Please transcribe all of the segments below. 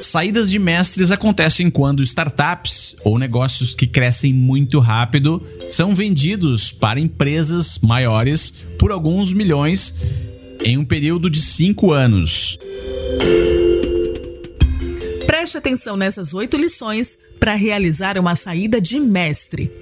saídas de mestres acontecem quando startups ou negócios que crescem muito rápido são vendidos para empresas maiores por alguns milhões em um período de 5 anos. Preste atenção nessas 8 lições para realizar uma saída de mestre.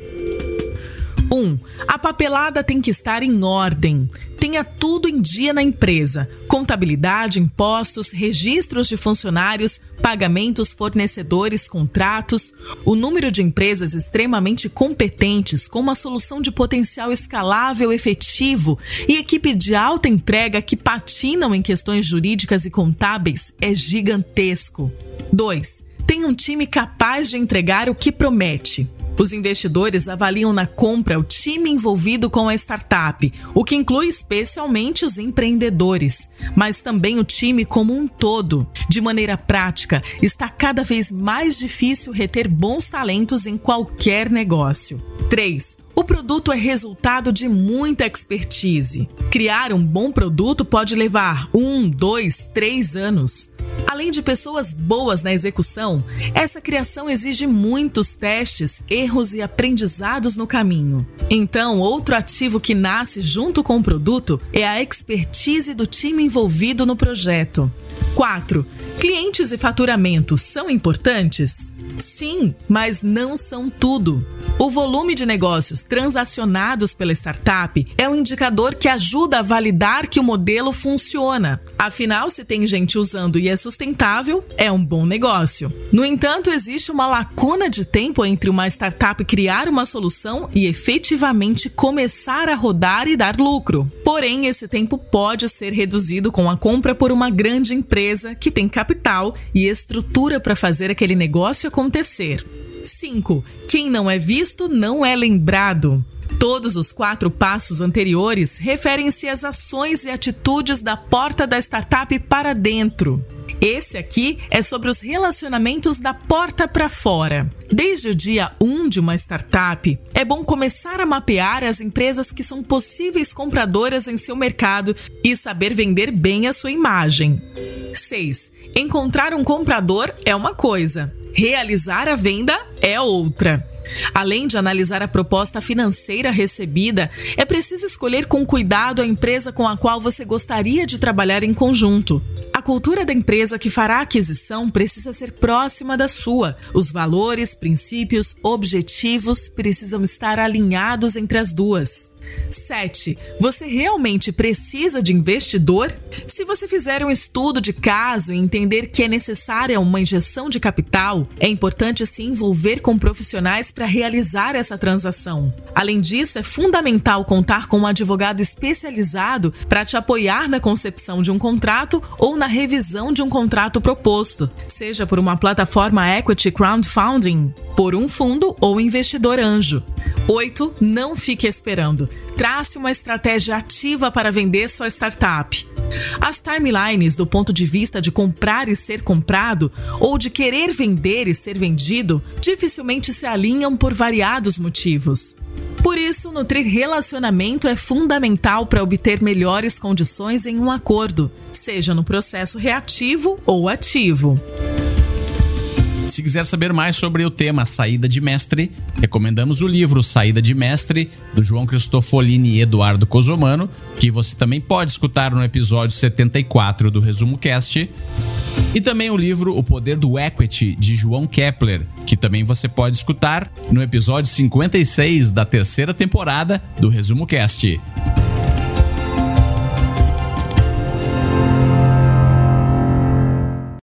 1. A papelada tem que estar em ordem. Tenha tudo em dia na empresa. Contabilidade, impostos, registros de funcionários, pagamentos, fornecedores, contratos. O número de empresas extremamente competentes, com uma solução de potencial escalável efetivo e equipe de alta entrega que patinam em questões jurídicas e contábeis é gigantesco. 2. Tenha um time capaz de entregar o que promete. Os investidores avaliam na compra o time envolvido com a startup, o que inclui especialmente os empreendedores, mas também o time como um todo. De maneira prática, está cada vez mais difícil reter bons talentos em qualquer negócio. 3. O produto é resultado de muita expertise. Criar um bom produto pode levar 1, 2, 3 anos. Além de pessoas boas na execução, essa criação exige muitos testes, erros e aprendizados no caminho. Então, outro ativo que nasce junto com o produto é a expertise do time envolvido no projeto. 4. Clientes e faturamento são importantes? Sim, mas não são tudo. O volume de negócios transacionados pela startup é um indicador que ajuda a validar que o modelo funciona. Afinal, se tem gente usando e é sustentável, é um bom negócio. No entanto, existe uma lacuna de tempo entre uma startup criar uma solução e efetivamente começar a rodar e dar lucro. Porém, esse tempo pode ser reduzido com a compra por uma grande empresa que tem capital e estrutura para fazer aquele negócio acontecer. 5. Quem não é visto não é lembrado. Todos os 4 passos anteriores referem-se às ações e atitudes da porta da startup para dentro. Esse aqui é sobre os relacionamentos da porta para fora. Desde o dia 1 de uma startup, é bom começar a mapear as empresas que são possíveis compradoras em seu mercado e saber vender bem a sua imagem. 6. Encontrar um comprador é uma coisa, realizar a venda é outra. Além de analisar a proposta financeira recebida, é preciso escolher com cuidado a empresa com a qual você gostaria de trabalhar em conjunto. A cultura da empresa que fará a aquisição precisa ser próxima da sua. Os valores, princípios, objetivos precisam estar alinhados entre as duas. 7. Você realmente precisa de investidor? Se você fizer um estudo de caso e entender que é necessária uma injeção de capital, é importante se envolver com profissionais para realizar essa transação. Além disso, é fundamental contar com um advogado especializado para te apoiar na concepção de um contrato ou na revisão de um contrato proposto, seja por uma plataforma equity crowdfunding, por um fundo ou investidor anjo. 8. Não fique esperando. Trace uma estratégia ativa para vender sua startup. As timelines do ponto de vista de comprar e ser comprado, ou de querer vender e ser vendido, dificilmente se alinham por variados motivos. Por isso, nutrir relacionamento é fundamental para obter melhores condições em um acordo, seja no processo reativo ou ativo. Se quiser saber mais sobre o tema Saída de Mestre, recomendamos o livro Saída de Mestre, do João Cristofolini e Eduardo Cosomano, que você também pode escutar no episódio 74 do Resumo Cast, e também o livro O Poder do Equity, de João Kepler, que também você pode escutar no episódio 56 da 3ª temporada do Resumo Cast.